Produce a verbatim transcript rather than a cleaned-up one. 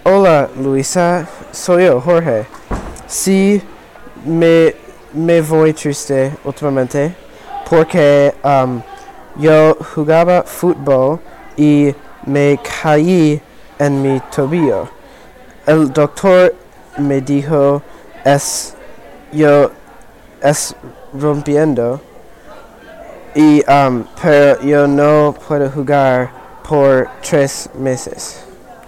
Hola Luisa, soy yo, Jorge. Sí, me, me voy triste últimamente porque um, yo jugaba fútbol y me caí en mi tobillo. El doctor me dijo es yo es rompiendo y um, pero yo no puedo jugar por tres meses.